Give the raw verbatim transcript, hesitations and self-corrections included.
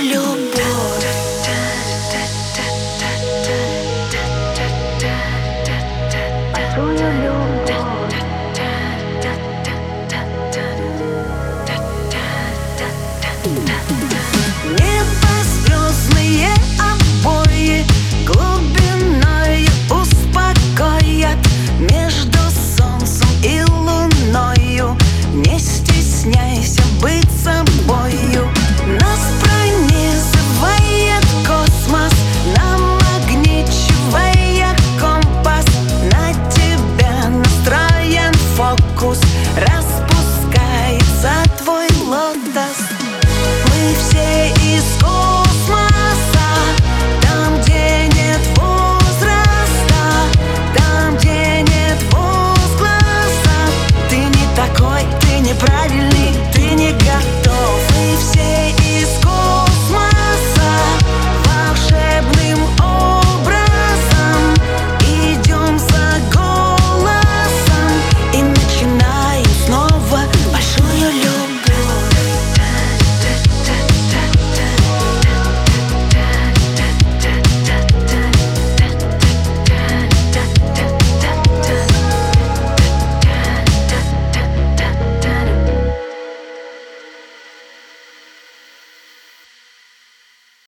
любовь. Твою любовь. Небозвездные обои глубиною успокоят. Между солнцем и луною не стесняйся быть собою. Нас пронизывает космос, намагничивая компас. На тебя настроен фокус, распускается твой лотос. Мы все из космоса, там, где нет возраста, там, где нет возгласа. Ты не такой, ты неправильный, ты не